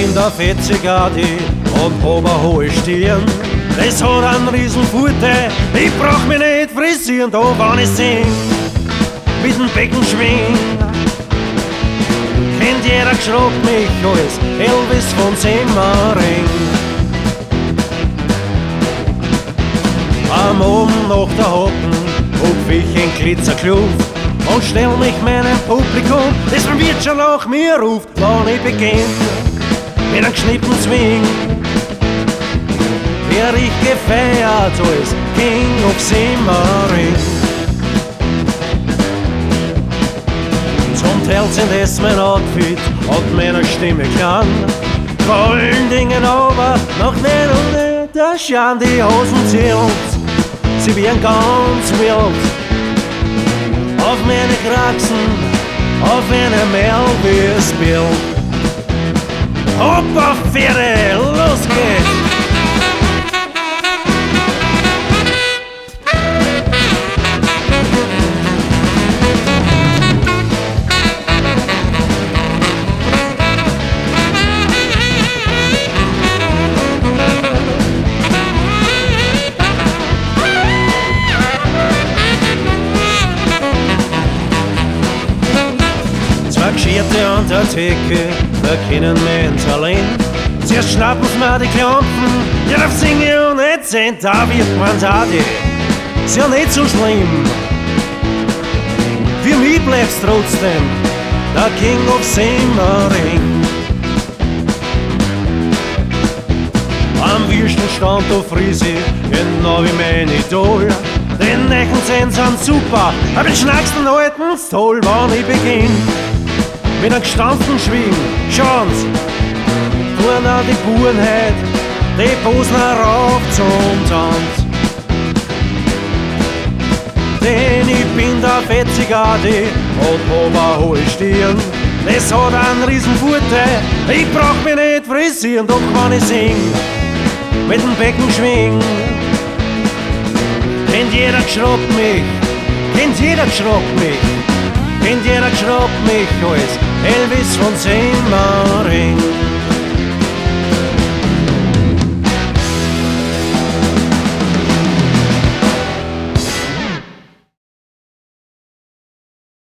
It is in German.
bin der Fetzigadi und oberhohe Stirn. Das hat einen riesen Vorteil, ich brauch mich nicht frisieren, da wann ich sing, mit dem Becken schwing. Kennt jeder geschraubt mich als Elvis von Semmering. Am Abend nach der Hocken hupf ich in Glitzerkluft und stell mich meinem Publikum, das vom Wirt schon nach mir ruft, wann ich beginn mit einem geschnippten Swing. Wer ich gefeiert als King of Semmering. Zum Teil sind es mein Outfit und meine Stimme klang. Vor allen Dingen aber noch nicht ohne der Schand die Hosen zählt. Sie werden ganz wild auf meine Kraxen, auf eine Melvis-Bild. Hoppa, Pferde, los geht's! Geschierte an der Theke, wir kennen mich ins allein. Zuerst schnappen sie mir die Klampen, ja, darf singen und nicht sehen, da wird man Tadi. Ist ja nicht so schlimm. Für mich bleibt's trotzdem der King of Semmering. Am Würstelstand da Friesi, genau wie mein Idol. Den Neckenzähne sind super, aber den schnacksten alten toll, wann ich beginn. Mit einem gestampften Schwing, schauen's, tun an die Burenheit, die Bosner rauf zum Tanz. Denn ich bin der Fetzigadi und oberhohe Stirn. Das hat einen riesen Vorteil, ich brauch mich nicht frisieren, doch kann ich sing, mit dem Becken schwing. Kennt jeder geschraubt mich, kennt jeder geschraubt mich. Kennt jeder geschraubt mich als Elvis von Semmering.